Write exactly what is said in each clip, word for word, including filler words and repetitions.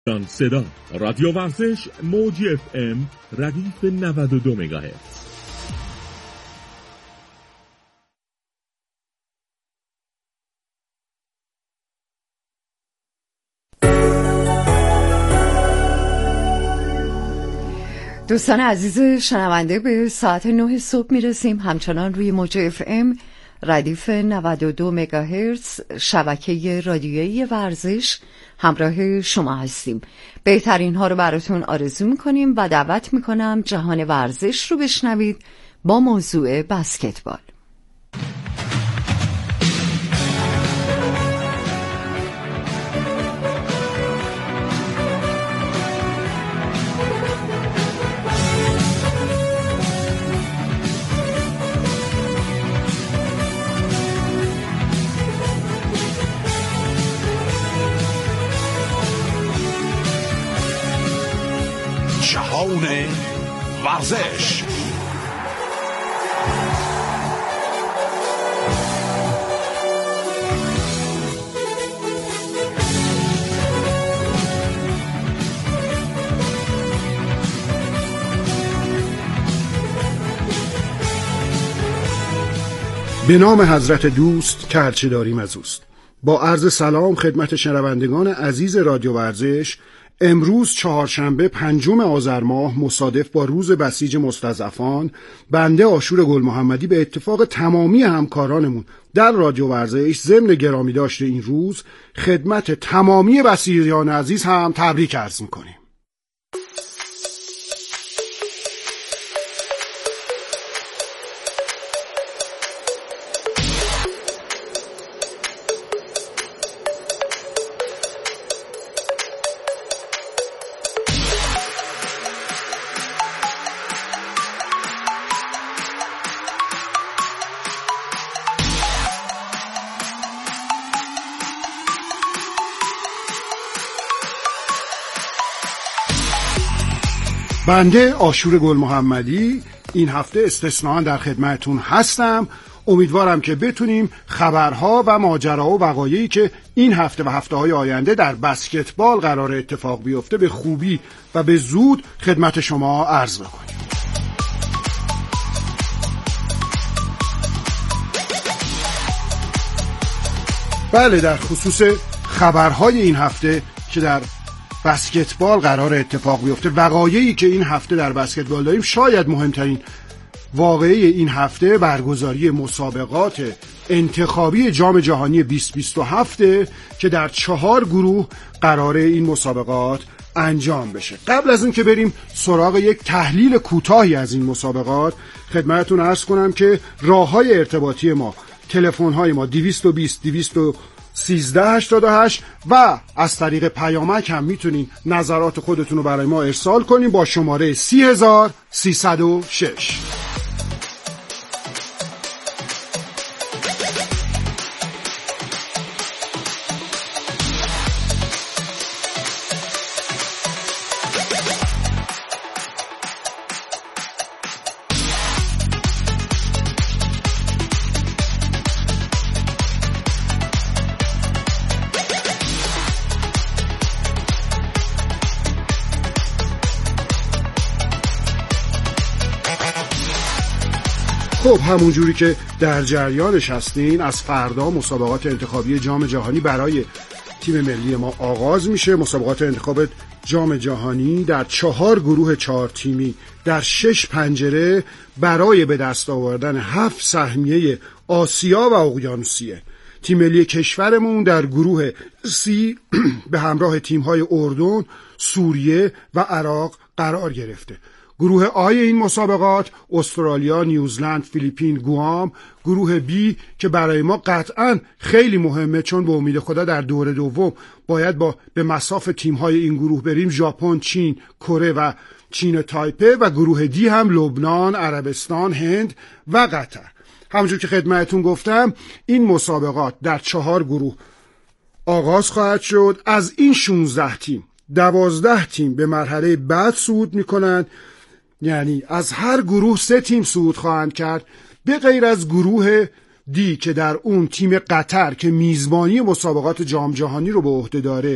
جان صدا رادیو ورزش موج اف ام ردیف نود و دو مگاهرتز. دوستان عزیز شنونده، به ساعت نه صبح میرسیم. همچنان روی موج اف ام ردیف نود و دو مگاهرتز شبکه رادیویی ورزش همراه شما هستیم. بهترین ها رو براتون آرزو میکنیم و دعوت میکنم جهان ورزش رو بشنوید با موضوع بسکتبال. جهان ورزش. به نام حضرت دوست که هرچه داریم از اوست. با عرض سلام خدمت شنوندگان عزیز رادیو ورزش. امروز چهارشنبه پنجم آذر ماه مصادف با روز بسیج مستضعفان، بنده عاشور گل محمدی به اتفاق تمامی همکارانمون در رادیو ورزش ضمن گرامی داشته این روز خدمت تمامی بسیجیان عزیز هم تبریک عرض میکنیم. بنده عاشور گل محمدی این هفته استثناء در خدمتون هستم. امیدوارم که بتونیم خبرها و ماجراها و وقایعی که این هفته و هفته‌های آینده در بسکتبال قرار اتفاق بیفته به خوبی و به زود خدمت شما عرض بکنیم. بله، در خصوص خبرهای این هفته که در بسکتبال قرار اتفاق بیفته، وقایعی که این هفته در بسکتبال داریم، شاید مهمترین واقعه این هفته برگزاری مسابقات انتخابی جام جهانی بیست بیست و هفت که در چهار گروه قرار این مسابقات انجام بشه. قبل از اون که بریم سراغ یک تحلیل کوتاهی از این مسابقات، خدمتتون عرض کنم که راه‌های ارتباطی ما، تلفن‌های ما دویست و بیست دویست و سیزده هشتاد و هشت و از طریق پیامک هم میتونین نظرات خودتون رو برای ما ارسال کنین با شماره سی هزار سیصد و شش. خب همونجوری که در جریانش هستین، از فردا مسابقات انتخابی جام جهانی برای تیم ملی ما آغاز میشه. مسابقات انتخاب جام جهانی در چهار گروه چهار تیمی در شش پنجره برای به دست آوردن هفت سهمیه آسیا و اقیانوسیه. تیم ملی کشورمون در گروه سی به همراه تیم‌های اردن، سوریه و عراق قرار گرفته. گروه آی این مسابقات استرالیا، نیوزلند، فیلیپین، گوام. گروه بی که برای ما قطعاً خیلی مهمه، چون به امید خدا در دور دوم باید با به مصاف تیم‌های این گروه بریم، ژاپن، چین، کره و چین تایپه. و گروه دی هم لبنان، عربستان، هند و قطر. همونجور که خدمتتون گفتم این مسابقات در چهار گروه آغاز خواهد شد. از این شانزده تیم دوازده تیم به مرحله بعد صعود میکنند، یعنی از هر گروه سه تیم صعود خواهند کرد، به غیر از گروه دی که در اون تیم قطر که میزبانی مسابقات جام جهانی رو به عهده داره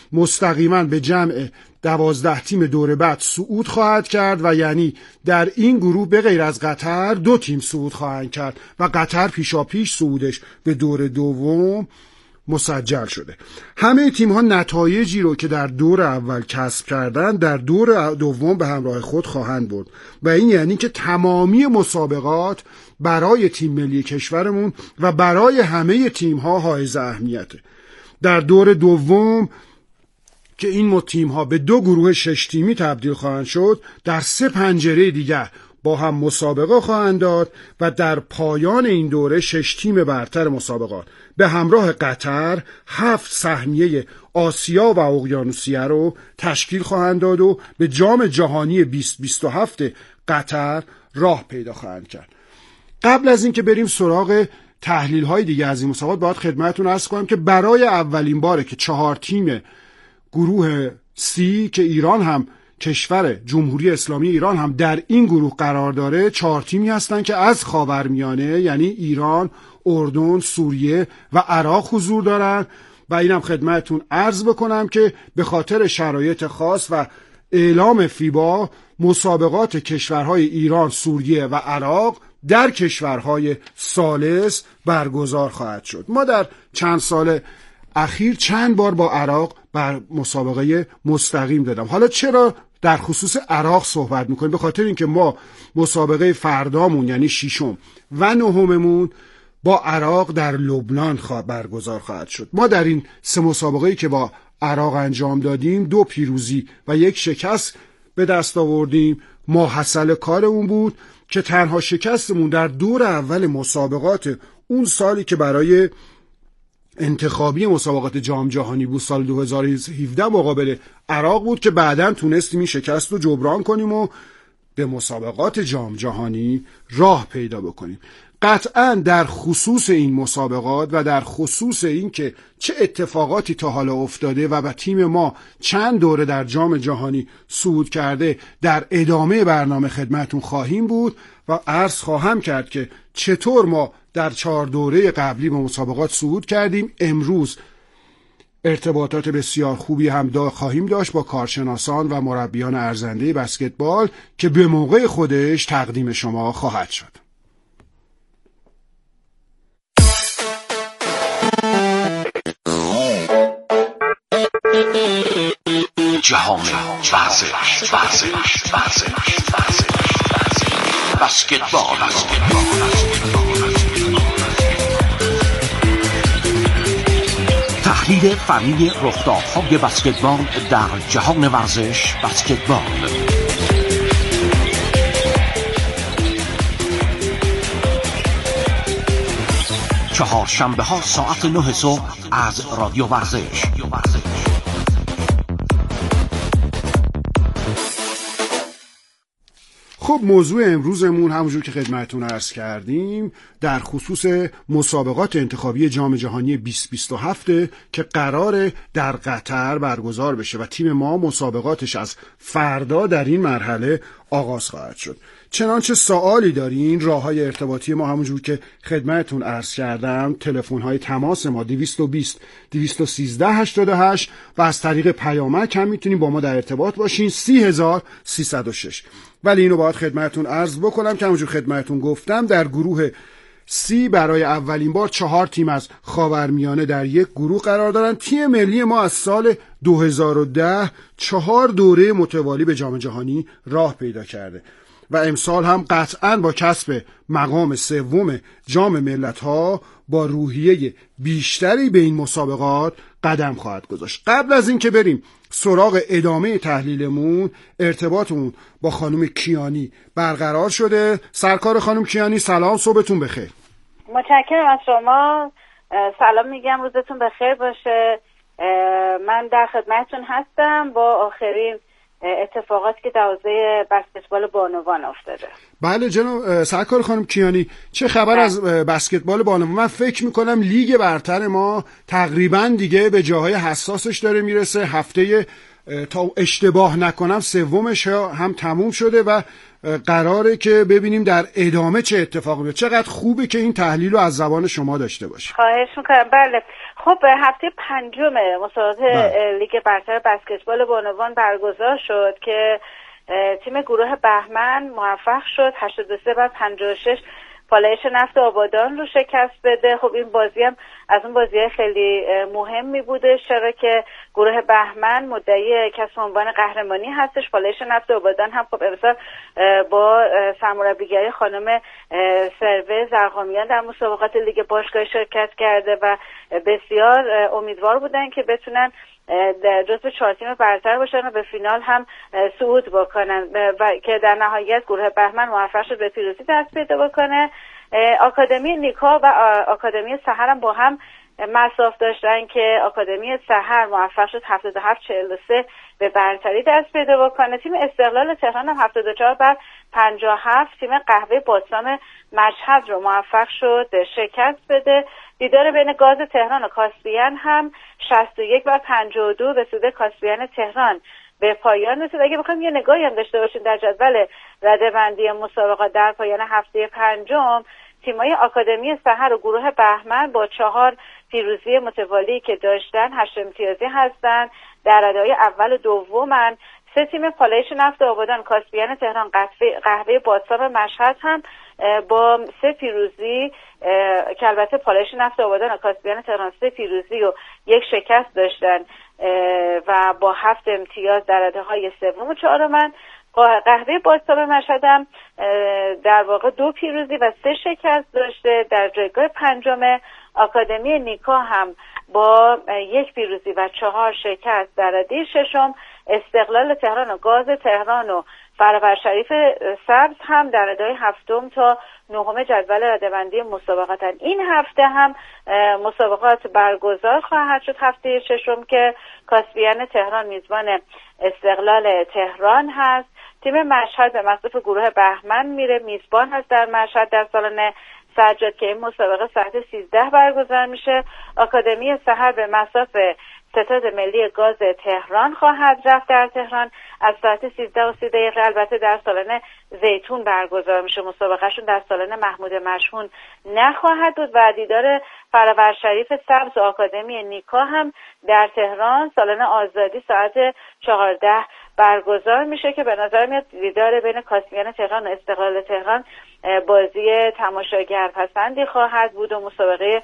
مستقیما به جمع دوازده تیم دور بعد صعود خواهد کرد و یعنی در این گروه به غیر از قطر دو تیم صعود خواهند کرد و قطر پیشاپیش صعودش به دور دوم مسجل شده. همه تیم ها نتایجی رو که در دور اول کسب کردن در دور دوم به همراه خود خواهند برد و این یعنی که تمامی مسابقات برای تیم ملی کشورمون و برای همه تیم ها حائز اهمیته. در دور دوم که این تیم ها به دو گروه شش تیمی تبدیل خواهند شد، در سه پنجره دیگر با هم مسابقه خواهند داد و در پایان این دوره شش تیم برتر مسابقات به همراه قطر هفت سهمیه آسیا و اقیانوسیه رو تشکیل خواهند داد و به جام جهانی بیست بیست و هفت قطر راه پیدا خواهند کرد. قبل از اینکه بریم سراغ تحلیل های دیگه از این مسابقات، باید خدمتتون عرض کنم که برای اولین باره که چهار تیم گروه سی که ایران هم کشور جمهوری اسلامی ایران هم در این گروه قرار داره، چهار تیمی هستن که از خاورمیانه یعنی ایران، اردن، سوریه و عراق حضور دارن و اینم خدمتتون عرض بکنم که به خاطر شرایط خاص و اعلام فیبا مسابقات کشورهای ایران، سوریه و عراق در کشورهای ثالث برگزار خواهد شد. ما در چند سال اخیر چند بار با عراق بر مسابقه مستقیم دادم. حالا چرا در خصوص عراق صحبت میکنیم؟ به خاطر اینکه ما مسابقه فردامون یعنی ششم و نهممون با عراق در لبنان خواه برگزار خواهد شد. ما در این سه مسابقه‌ای که با عراق انجام دادیم دو پیروزی و یک شکست به دست آوردیم. ماحصل کارمون بود که تنها شکستمون در دور اول مسابقات اون سالی که برای انتخابی مسابقات جام جهانی بود، سال دو هزار و هفده مقابل عراق بود که بعداً تونستیم این شکست رو جبران کنیم و به مسابقات جام جهانی راه پیدا بکنیم. قطعاً در خصوص این مسابقات و در خصوص این که چه اتفاقاتی تا حالا افتاده و با تیم ما چند دوره در جام جهانی صعود کرده در ادامه برنامه خدمتون خواهیم بود و عرض خواهم کرد که چطور ما در چهار دوره قبلی به مسابقات صعود کردیم. امروز ارتباطات بسیار خوبی هم دا خواهیم داشت با کارشناسان و مربیان ارزنده بسکتبال که به موقع خودش تقدیم شما خواهد شد. جهان ورزش ورزش ورزش ورزش بسکتبال. تحلیل فنی رخدادهای بسکتبال در جهان ورزش بسکتبال. چهارشنبه ها ساعت نه صبح از رادیو ورزش. خب موضوع امروزمون همونجور که خدمتتون عرض کردیم در خصوص مسابقات انتخابی جام جهانی بیست بیست و هفت که قراره در قطر برگزار بشه و تیم ما مسابقاتش از فردا در این مرحله آغاز خواهد شد. چنانچه سوالی دارین، راه‌های ارتباطی ما همونجور که خدمتتون عرض کردم، تلفن‌های تماس ما دویست و بیست دویست و سیزده هشتاد و هشت و از طریق پیامک هم میتونین با ما در ارتباط باشین سی هزار سیصد و شش. ولی اینو باید خدمتتون عرض بکنم که همونجور خدمتتون گفتم در گروه سی برای اولین بار چهار تیم از خاورمیانه در یک گروه قرار دارن. تیم ملی ما از سال دو هزار و ده چهار دوره متوالی به جام جهانی راه پیدا کرده و امسال هم قطعاً با کسب مقام سوم جام ملت‌ها با روحیه بیشتری به این مسابقات قدم خواهد گذاشت. قبل از این که بریم سراغ ادامه تحلیلمون، ارتباطمون با خانم کیانی برقرار شده. سرکار خانم کیانی سلام، صبحتون بخیر. متشکرم از شما. سلام میگم، روزتون بخیر باشه. من در خدمتتون هستم با آخرین اتفاقاتی که در حوزه بسکتبال بانوان افتاده. بله جناب سرکار خانم کیانی، چه خبر از بسکتبال بانوان؟ من فکر میکنم لیگ برتر ما تقریبا دیگه به جاهای حساسش داره میرسه. هفته تا اشتباه نکنم سومش هم تموم شده و قراره که ببینیم در ادامه چه اتفاقی بیفته. چقدر خوبه که این تحلیل رو از زبان شما داشته باشیم. خواهش میکنم. بله خب هفته پنجم مسابقات لیگ برتر بسکتبال بانوان برگزار شد که تیم گروه بهمن موفق شد هشتاد و سه بر پنجاه و شش پالایش نفت آبادان رو شکست بده. خب این بازی هم از اون بازی‌های خیلی مهمی بوده، چرا که گروه بهمن مدعی کسب عنوان قهرمانی هستش. پالایش نفت آبادان هم خب امسال با سرمربیگری خانم سروه زرقامیان در مسابقات لیگ باشگاهی شرکت کرده و بسیار امیدوار بودن که بتونن جزو چهار تیم برتر باشن و به فینال هم صعود بکنن و که در نهایت گروه بهمن موفق شد به پیروزی دست پیدا بکنه. آکادمی نیکا و آکادمی سحر هم با هم مساف داشتن که آکادمی سحر موفق شد هفتاد و هفت چهل و سه به برتری دست پیدا بکنه. تیم استقلال تهران هم هفتاد و چهار بر پنجاه و هفت تیم قهوه بادسام مشهد رو موفق شد شکست بده. دیدار بین گاز تهران و کاسپیان هم شصت و یک بر پنجاه و دو به سود کاسپیان تهران به پایان رسید. اگه بخوایم یه نگاهی هم داشته باشیم در جدول رده‌بندی مسابقات در پایان هفته پنجم، تیم‌های آکادمی سحر و گروه بهمن با چهار پیروزی متوالی که داشتن هشت امتیازی هستن، در رده‌های اول و دومن. سه تیم پالایش نفت آبادان، کاسپیان تهران، قهوه بادسام مشهد هم با سه پیروزی که البته پالایش نفت آبادان و کاسپیان تهران سه پیروزی و یک شکست داشتن و با هفت امتیاز در رده‌های سوم و چهارم. قهوه بادسام مشهد هم در واقع دو پیروزی و سه شکست داشته. در جایگاه پنجم آکادمی نیکا هم با یک پیروزی و چهار شکست در رده ششم. استقلال تهران و گاز تهران و فرور شریف سبز هم در رده‌های هفتم تا نهم جدول رده‌بندی مسابقاتن. این هفته هم مسابقات برگزار خواهد شد. هفته ششم که کاسپیان تهران میزبان استقلال تهران هست. تیم مشهد به مصاف گروه بهمن میره، میزبان هست در مشهد در سالن سجاد که این مسابقه ساعت سیزده برگزار میشه. آکادمی سحر به مصاف ستاد ملی گاز تهران خواهد رفت در تهران از ساعت سیزده و سی دقیقه. البته در سالن زیتون برگزار میشه، مسابقهشون در سالن محمود مشهون نخواهد بود. و دیدار فرور شریف سبز و آکادمی نیکا هم در تهران سالن آزادی ساعت چهارده برگزار میشه که به نظر میاد دیدار بین کاسپیان تهران و استقلال تهران بازی تماشاگر پسندی خواهد بود و مسابقه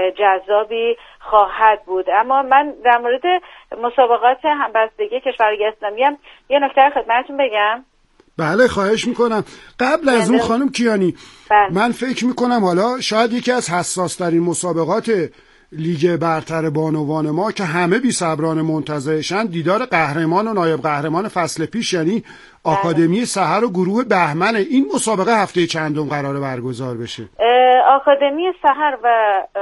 جذابی خواهد بود. اما من در مورد مسابقات همبستگی کشورهای اسلامی هم یه نکته خدمتتون بگم. بله خواهش میکنم. قبل از اون خانم کیانی بله. من فکر میکنم حالا شاید یکی از حساس ترین مسابقات لیگ برتر بانوان ما که همه بی صبرانه منتظرشن دیدار قهرمان و نایب قهرمان فصل پیش یعنی آکادمی سحر و گروه بهمن. این مسابقه هفته چندم قراره برگزار بشه؟ آکادمی سحر و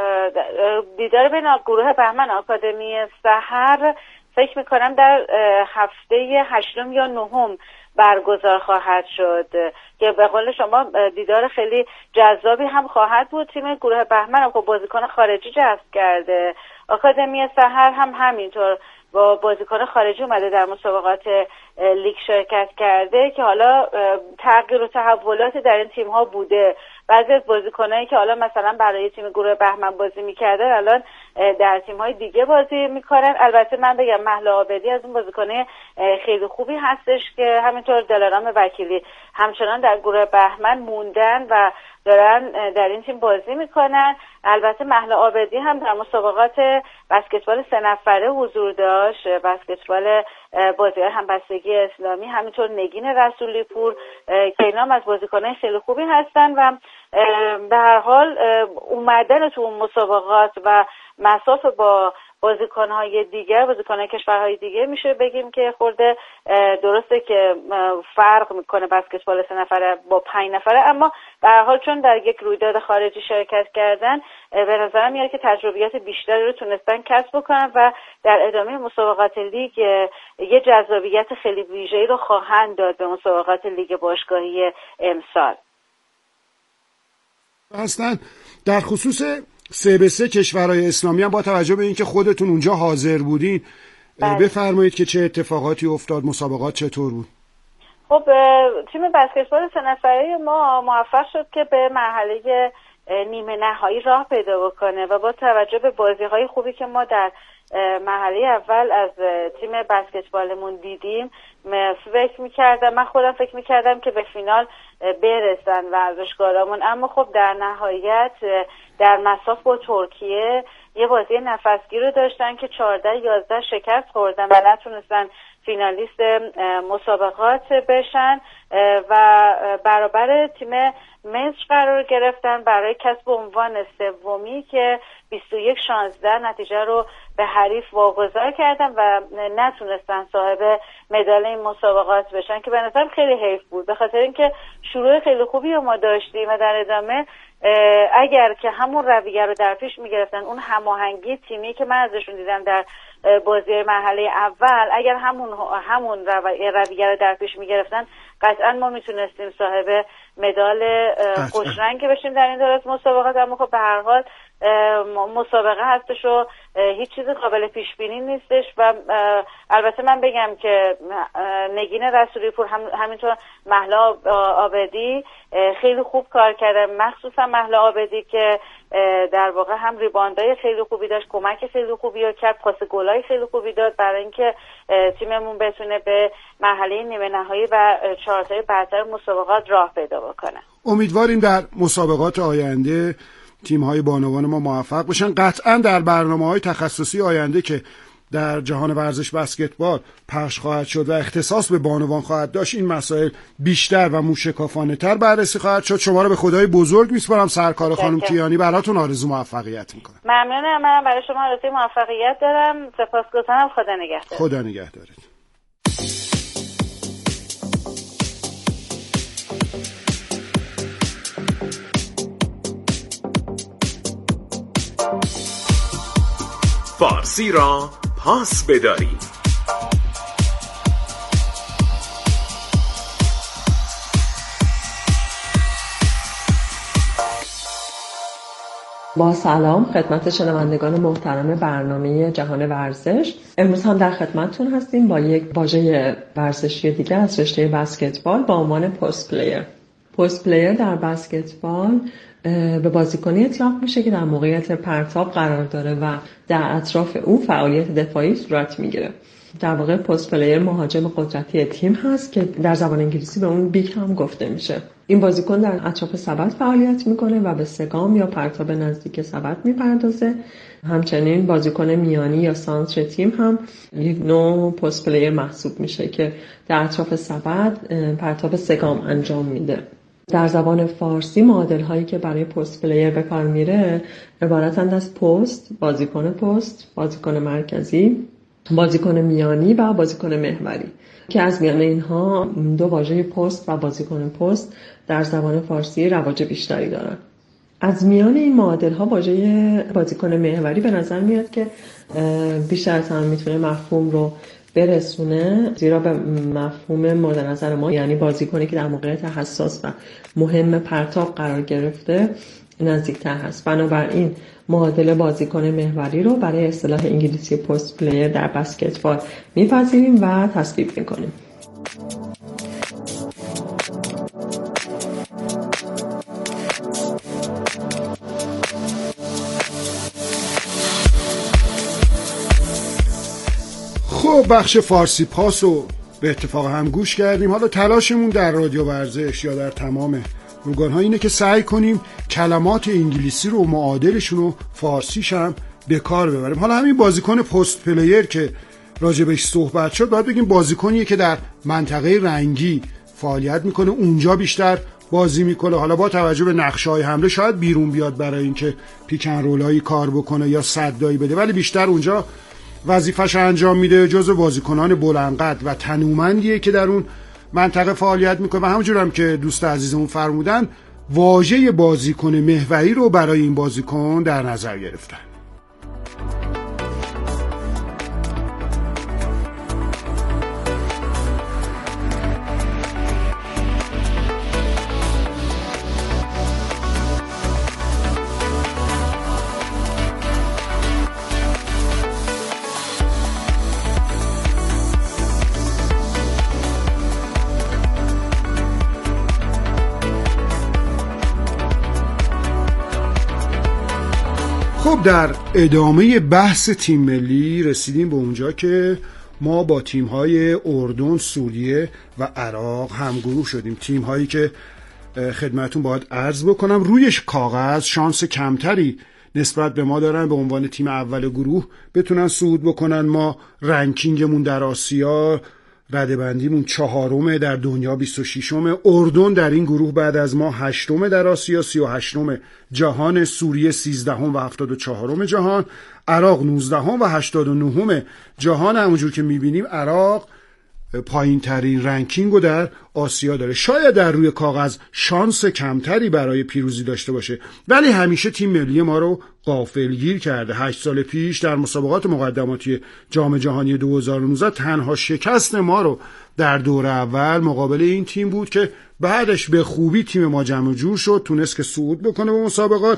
دیدار بین گروه بهمن آکادمی سحر فکر میکنم در هفته هشتم یا نهم برگزار خواهد شد که به قول شما دیدار خیلی جذابی هم خواهد بود. تیم گروه بهمن خب بازیکن خارجی جذب کرده. آکادمی سحر هم همینطور با بازیکن خارجی اومده در مسابقات لیگ شرکت کرده که حالا تغییر و تحولات در این تیم ها بوده. بعضی از بازیکنایی که حالا مثلا برای تیم گروه بهمن بازی میکردن الان در تیم های دیگه بازی میکنن. البته من بگم مهلا عابدی از اون بازیکنه خیلی خوبی هستش که همینطور دلارام وکیلی همچنان در گروه بهمن موندن و دارن در این تیم بازی میکنن. البته مهلا عابدی هم در مسابقات بسکتبال سه نفره حضور داشت، بسکتبال بازی‌های همبستگی اسلامی، همینطور نگین رسولی پور که اینا هم از بازیکنان خیلی خوبی هستن و به هر حال اومدن تو اون مسابقات و مساف با بازیکن‌های دیگر، بازیکن‌های کشورهای دیگه میشه بگیم که خورده درسته که فرق میکنه بسکتبال سه نفره با پنج نفره، اما به هر حال چون در یک رویداد خارجی شرکت کردن به نظرم میاد که تجربیات بیشتری رو تونستن کسب بکنن و در ادامه مسابقات لیگ یه جذابیت خیلی ویژه‌ای رو خواهند داد به مسابقات لیگ باشگاهی امسال. اصلا در خصوص سه به سه کشورهای اسلامی هم با توجه به اینکه خودتون اونجا حاضر بودین بفرمایید که چه اتفاقاتی افتاد، مسابقات چطور بود؟ خب تیم بسکتبال سه نفره ما موفق شد که به مرحله نیمه نهایی راه پیدا بکنه و با توجه به بازی‌های خوبی که ما در مرحله اول از تیم بسکتبالمون دیدیم فکر می‌کردم من خودم فکر می‌کردم که به فینال برسن ورزشکارامون، اما خب در نهایت در مساف با ترکیه یه بازی نفسگیر رو داشتن که چهارده یازده شکست خوردن و نتونستن فینالیست مسابقات بشن و برابر تیم مصر قرار گرفتن برای کسب عنوان سومی که بیست و یک شانزده نتیجه رو به حریف واگذار کردن و نتونستن صاحب مدال این مسابقات بشن که به نظرم خیلی حیف بود، به خاطر اینکه شروع خیلی خوبی رو ما داشتیم و در ادامه اگر که همون رویه رو در پیش میگرفتن، اون هماهنگی تیمی که من ازشون دیدم در بازی مرحله اول، اگر همون همون رویه رو در پیش میگرفتن قطعا ما میتونستیم صاحب مدال خوشرنگ بشیم در این دور از مسابقات. اما خب به هر حال مسابقه هستش و هیچ چیز قابل پیش بینی نیستش و البته من بگم که نگین رسولی پور هم همینطور مهلا عابدی خیلی خوب کار کرده، مخصوصا مهلا عابدی که در واقع هم ریباندای خیلی خوبی داشت، کمک خیلی خوبی رو کرد، پاس گلای خیلی خوبی داد برای اینکه تیممون بتونه به مرحله نیمه نهایی و چهارتای برتر مسابقات راه پیدا بکنه. امیدواریم در مسابقات آینده تیم‌های بانوان ما موفق بشن. قطعاً در برنامه‌های تخصصی آینده که در جهان ورزش بسکتبال پخش خواهد شد و اختصاص به بانوان خواهد داشت، این مسائل بیشتر و موشکافانه‌تر بررسی خواهد شد. شما رو به خدای بزرگ میسپارم سرکار خانم کیانی، براتون آرزو موفقیت میکنم. ممنونم، منم برای شما آرزوی موفقیت دارم. سپاسگزارم. خدا نگهدار. خدا نگهدارت. فارسی را پاس بداری. با سلام خدمت شنوندگان محترم برنامه جهان ورزش. امروز هم در خدمتتون هستیم با یک واژه ورزشی دیگه از رشته بسکتبال با عنوان پست پلیر. پست پلیر در بسکتبال به بازیکنی اطلاق میشه که در موقعیت پرتاب قرار داره و در اطراف او فعالیت دفاعی صورت میگیره. در واقع پست پلیر مهاجم قدرتی تیم هست که در زبان انگلیسی به اون بیگ هم گفته میشه. این بازیکن در اطراف سبد فعالیت میکنه و به سگام یا پرتاب نزدیک سبد میپردازه. همچنین بازیکن میانی یا سانتر تیم هم یک نوع پست پلیر محسوب میشه که در اطراف سبد پرتاب سگام انجام میده. در زبان فارسی معادل هایی که برای پست پلیر به کار میره عبارتند از پست، بازیکن پست، بازیکن مرکزی، بازیکن میانی و بازیکن محوری که از میان اینها دو واژه پست و بازیکن پست در زبان فارسی رواج بیشتری دارن. از میان این معادل ها واژه بازیکن محوری به نظر میاد که بیشتر از همه میتونه مفهوم رو برسونه، زیرا به مفهوم مورد نظر ما یعنی بازیکنی که در موقعیت حساس و مهم پرتاب قرار گرفته نزدیکتر هست. بنابراین معادل بازیکن محوری رو برای اصطلاح انگلیسی پست پلیر در بسکتبال میپذیریم و تصویب میکنیم. خب بخش فارسی پاس رو به اتفاق هم گوش کردیم. حالا تلاشمون در رادیو ورزش یا در تمام روگان‌ها اینه که سعی کنیم کلمات انگلیسی رو معادلشون رو فارسیش هم به کار ببریم. حالا همین بازیکن پست پلیر که راجبش صحبت شد، باید بگیم بازیکنیه که در منطقه رنگی فعالیت میکنه، اونجا بیشتر بازی میکنه. حالا با توجه به نقشه‌های حمله شاید بیرون بیاد برای اینکه پیکن رولایی کار بکنه یا صدایی بده، ولی بیشتر اونجا وظیفه‌ش انجام میده. جزو بازیکنان بلندقد و تنومندیه که در اون منطقه فعالیت میکنه و همونجور هم که دوست عزیزمون فرمودن واژه بازیکن محوری رو برای این بازیکن در نظر گرفتن. خب در ادامه بحث تیم ملی رسیدیم به اونجا که ما با تیم‌های اردن، سوریه و عراق همگروه شدیم. تیم‌هایی که خدمتون باید عرض بکنم روی کاغذ شانس کمتری نسبت به ما دارن به عنوان تیم اول گروه بتونن صعود بکنن. ما رنکینگمون در آسیا رده‌بندیمون چهارمه، در دنیا بیست و ششمه. اردن در این گروه بعد از ما هشتمه در آسیا، سی و هشتم جهان. سوریه سیزدهم و هفتاد و چهارم جهان. عراق نوزدهم و هشتاد و نهم جهان. همونجور که میبینیم عراق پایین ترین رنکینگ رو در آسیا داره. شاید در روی کاغذ شانس کمتری برای پیروزی داشته باشه، ولی همیشه تیم ملی ما رو غافلگیر کرده. هشت سال پیش در مسابقات مقدماتی جام جهانی دو هزار و نوزده تنها شکست ما رو در دور اول مقابل این تیم بود که بعدش به خوبی تیم ما جمع جور شد، تونست که صعود بکنه به مسابقات.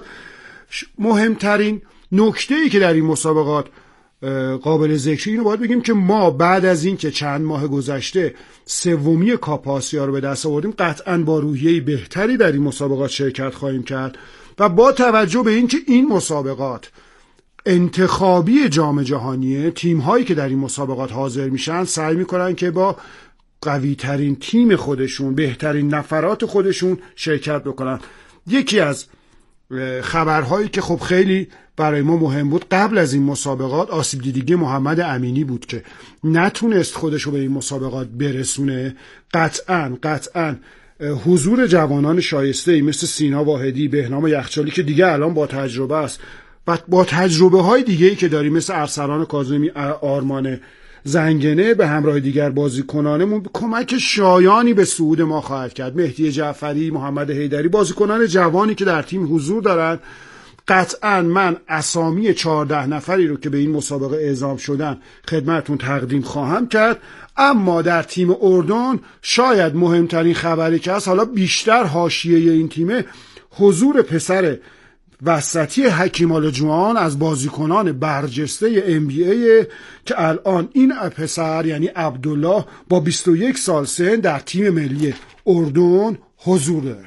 مهمترین نکته‌ای که در این مسابقات قابل ذکری اینو باید بگیم که ما بعد از این که چند ماه گذشته سومی کاپ آسیا رو به دست آوردیم قطعاً با روحیه بهتری در این مسابقات شرکت خواهیم کرد و با توجه به اینکه این مسابقات انتخابی جام جهانیه، تیم هایی که در این مسابقات حاضر میشن سعی میکنن که با قوی ترین تیم خودشون، بهترین نفرات خودشون شرکت بکنن. یکی از خبرهایی که خب خیلی برای ما مهم بود قبل از این مسابقات آسیب دیدگی محمد امینی بود که نتونست خودشو به این مسابقات برسونه. قطعاً قطعاً حضور جوانان شایسته‌ای مثل سینا واحدی، بهنام یخچالی که دیگه الان با تجربه است و با تجربه های دیگه‌ای که داریم مثل ارسلان کاظمی، آرمان زنگنه به همراه دیگر بازیکنانمون کمک شایانی به صعود ما خواهد کرد. مهدی جعفری، محمد حیدری، بازیکنان جوانی که در تیم حضور دارن. قطعا من اسامی چهارده نفری رو که به این مسابقه اعزام شدن خدمتون تقدیم خواهم کرد. اما در تیم اردن شاید مهمترین خبری که هست، حالا بیشتر حاشیه این تیمه، حضور پسر وسطی حکیم آلاجوان از بازیکنان برجسته ام بی ای که الان این پسر یعنی عبدالله با بیست و یک سال سن در تیم ملی اردن حضور داره.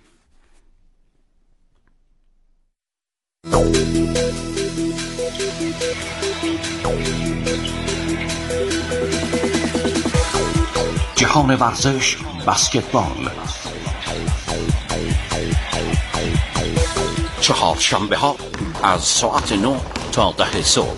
جهان ورزش بسکتبال، چهار شنبه ها از ساعت نه تا ده صبح.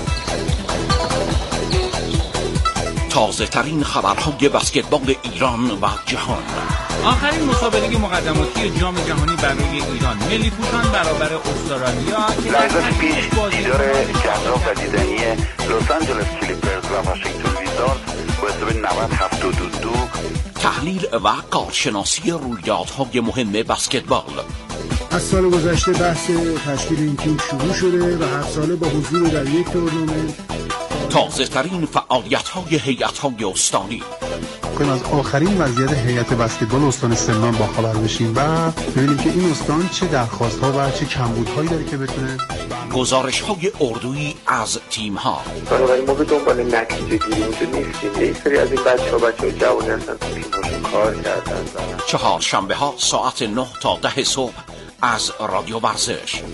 تازه ترین خبرهای بسکتبال ایران و جهان. آخرین مسابقه مقدماتی جام جهانی برای ایران، ملی پوشان برابر استرالیا که لحظه پیش دیدار جذاب و دیدنی لس آنجلس کلیپرز و واشنگتن ویزارد با حساب نود هفتاد و دو. تحلیل و کارشناسی رویدادهای مهم بسکتبال. از سال گذشته بحث تشکیل این تیم شروع شده و هر ساله با حضور در یک تورنمنت. تازه ترین فعالیت های هیئت های استانی. کنیم از آخرین وضعیت هیئت بسکتبال استان سمنان با خبر بشیم و ببینیم که این استان چه درخواست ها و چه کمبودهایی داره که بتونه. گزارش های اردویی از تیم ها. بنابراین ما به دنبال نتیجه گیری اونجا نیستیم. یک سری از این بچه ها بچه های جوانی هستن تو تیم‌هاشون کار کردن. چهار شنبه ها ساعت نه تا ده صبح از رادیو ورزش.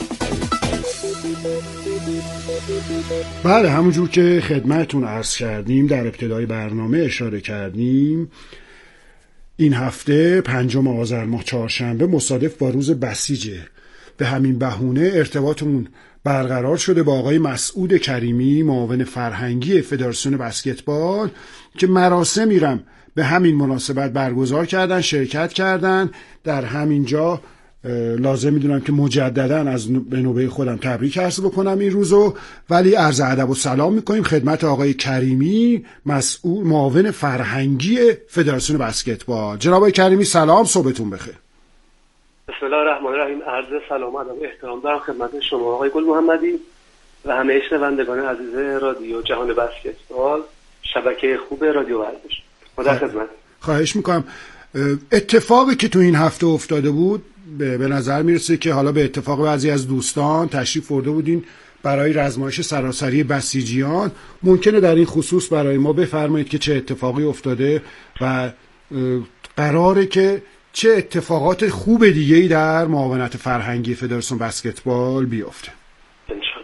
بله، همونجور که خدمتون عرض کردیم در ابتدای برنامه اشاره کردیم، این هفته پنجم آذر ماه چهارشنبه مصادف با روز بسیجه. به همین بهونه ارتباطمون برقرار شده با آقای مسعود کریمی، معاون فرهنگی فدراسیون بسکتبال که مراسمی رم به همین مناسبت برگزار کردن، شرکت کردن. در همین جا لازم میدونم که مجددا از به نوبه خودم تبریک عرض بکنم این روزو، ولی عرض ادب و سلام میکنیم خدمت آقای کریمی، مسئول معاون فرهنگی فدراسیون بسکتبال. جناب آقای کریمی سلام، صبحتون بخیر. بسم الله الرحمن الرحیم. عرض سلام و ادب و احترام دارم خدمت شما آقای گل محمدی و همه شنوندگان عزیز رادیو جهان بسکتبال، شبکه خوب رادیو ورزش. خدا خدمت. خواهش میکنم. اتفاقی که تو این هفته افتاده بود به نظر میرسه که حالا به اتفاق بعضی از دوستان تشریف برده بودین برای رزمایش سراسری بسیجیان. ممکنه در این خصوص برای ما بفرمایید که چه اتفاقی افتاده و قراره که چه اتفاقات خوب دیگه‌ای در معاونت فرهنگی فدراسیون بسکتبال بیفته؟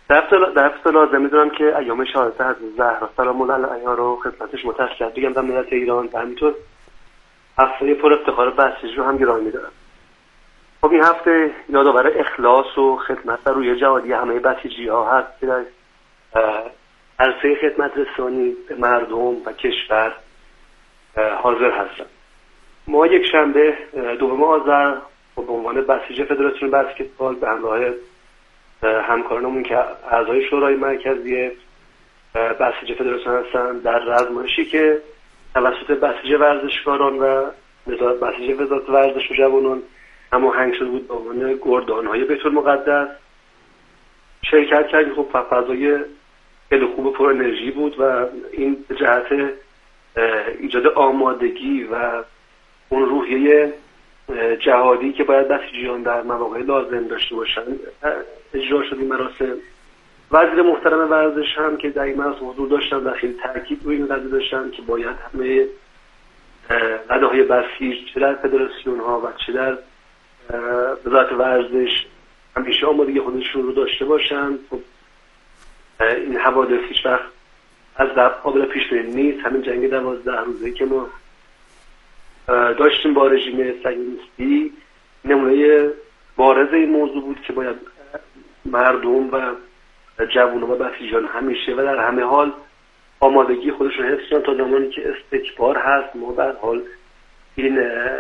در افت لازم میدونم که ایام شهادت حضرت زهرا سلام الله علیها رو خدمتش متاسف بگم در ملت ایران و همینطور هفته پر افتخار بسیج رو هم گرامی میدارم. خب این هفته یادآور اخلاص و خدمت در روی جهادی همه بسیجی ها هست که در عرصه خدمت رسانی به مردم و کشور حاضر هستن. ما یک شنبه دوم آذر به عنوان بسیج فدراسیون بسکتبال به همراه همکارانمون که اعضای شورای مرکزی بسیج فدراسیون هستن در رزمایشی که توسط بسیج ورزشکاران و وزارت بسیج وزارت ورزش و جوانان هماهنگ شده بود با عنوان گردان‌های بیت المقدس شرکت کردیم. خب فضای خیلی خوب پر انرژی بود و این به جهت ایجاد آمادگی و اون روحیه جهادی که باید بسیجیان در مواقع لازم داشته باشن اجرا شد این مراسم. وزیر محترم ورزش هم که در این مراسم حضور داشتن و خیلی تاکید روی این قضیه داشتن که باید همه قضاهای بسیج چه در فدراسیون ها و چه در وزارت ورزش همیشه آمادگی خودشون رو داشته باشن. خب این حوادث هیچ وقت از قابل پیش بینی نیست. همین جنگ دوازده روزه که ما داشتیم با رژیم صهیونیستی نمونه بارز این موضوع بود که باید مردم و جوانان و بسیجان همیشه و در همه حال آمادگی خودشون حفظ کنن تا زمانی که استکبار هست. ما در حال این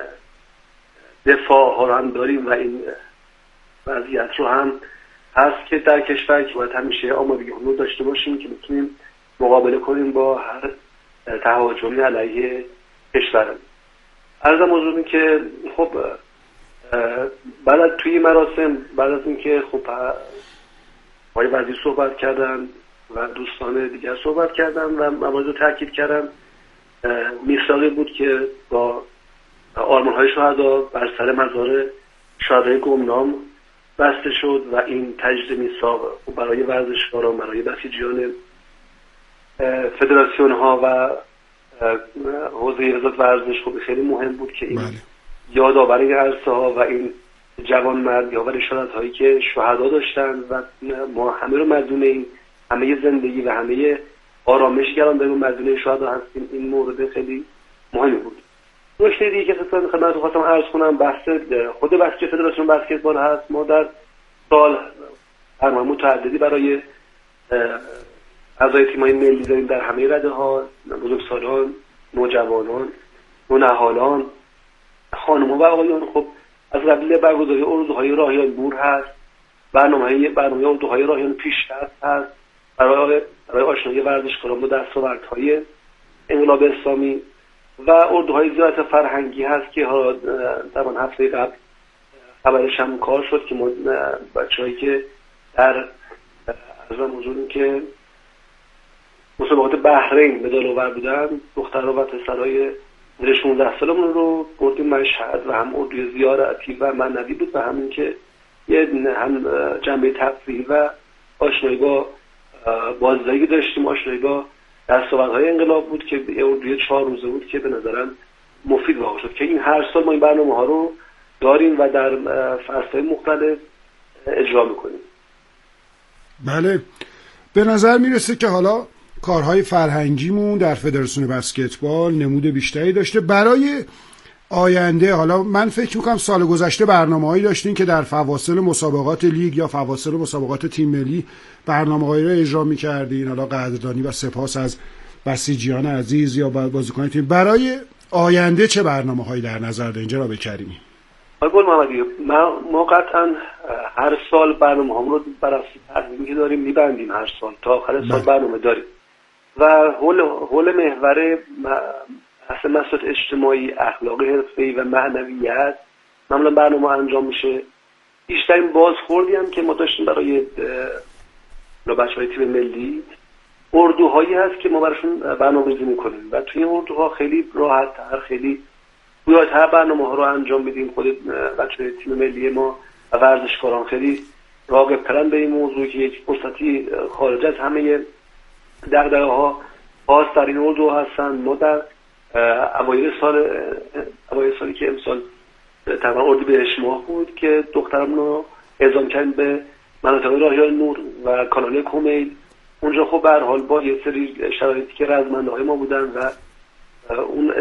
دفاع ها رو هم داریم و این وضعیت رو هم هست که در کشور که باید همیشه آمادگی رو داشته باشیم که بتونیم مقابله کنیم با هر تهاجمی علیه کشورمون. عرضم حضور که خب بعد از توی مراسم بعد از اینکه خب آقای وزیر صحبت کردن و دوستان دیگر صحبت کردن و موارد رو تاکید کردن، میثاقی بود که با آرمان‌های شهدا بر سر مزار شهدای گمنام بسته شد و این تجدید میثاق برای ورزشکاران، برای بسیجیان فدراسیون ها و حوزه وزارت ورزش خب خیلی مهم بود که این یادآور این عرصه ها و این جوان مرد یاور اشارت هایی که شهدا داشتن و ما همه رو مدیون این همه زندگی و همه آرامشگران داریم مدیون شهدا هستیم. این مورد خیلی مهمی بود. نکته دیگه که خدمتتون خواستم عرض کنم بحث خود بسیج فدراسیون بسکتبال هست. ما در سال برنامه متعددی برای اعضای تیم‌های ملی داریم در همه رده‌ها، بزرگسالان، نوجوانان، نونهالان، خانم‌ها و آقایان. خب از قبیل برگزاری اردوهای راهیان بور هست، برنامه‌های برنامه اردوهای راهیان پیشرفت هست برای برای آشنایی ورزشکاران با دستاوردهای انقلاب اسلامی و اردوهای زیارت فرهنگی هست که ها در هفته قبل خبرش هم کار شد که بچه‌هایی که در ارزم حضور که مسابقات بحرین مدال آور بودن دخترها و پسرای زیر شانزده سالمون رو بردیم مشهد و هم اردوی زیارتی و معنوی بود و همین که یه هم جنبه تفریحی و آشنایی با بازدهی داشتیم، آشنایی با دستاوردهای انقلاب بود که یه اردوی چهار روزه بود که به نظرم مفید واقع شد که این هر سال ما این برنامه ها رو داریم و در فصل‌های مختلف اجرا میکنیم. بله، به نظر میرسه که حالا کارهای فرهنگیمون در فدراسیون بسکتبال نمود بیشتری داشته برای آینده. حالا من فکر میکنم سال گذشته برنامه‌هایی داشتین که در فواصل مسابقات لیگ یا فواصل مسابقات تیم ملی برنامه‌هایی رو اجرا می‌کردین. حالا قدردانی و سپاس از بسیجیان عزیز یا بازیکنان تیم. برای آینده چه برنامه‌هایی در نظر دارین جناب کریمی؟ آقای گل محمدی، ما ما قطعاً هر سال برنامه‌هامون رو بر اساس تقویمی که داریم می‌بندیم. هر سال تا آخر سال برنامه داریم و حول حول محور اصلا مسائل اجتماعی، اخلاقی، حرفه‌ای و معنویت معمولا برنامه انجام میشه. بیشترین بازخوردی هم که ما داشتیم برای بچه‌های تیم ملی اردوهایی هست که ما براشون برنامه‌ریزی می‌کنیم و توی این اردوها خیلی راحت‌تر، خیلی گویاتر برنامه‌ها رو انجام میدیم. خود بچه‌های تیم ملی ما و ورزشکاران خیلی راغب‌ترن به این موضوع که یک فرصتی خارج از همه دغدغه‌ها خاص در این اردو هستن. ما در اوایل سال اوایل سالی که امسال تقریبا اردیبهشت ماه بود که دخترمون رو اعزام کردیم به مناطق راهیال نور و کانال کومیل. اونجا خب به هر حال با یه سری شرایطی که رزمنده‌های ما بودن و اون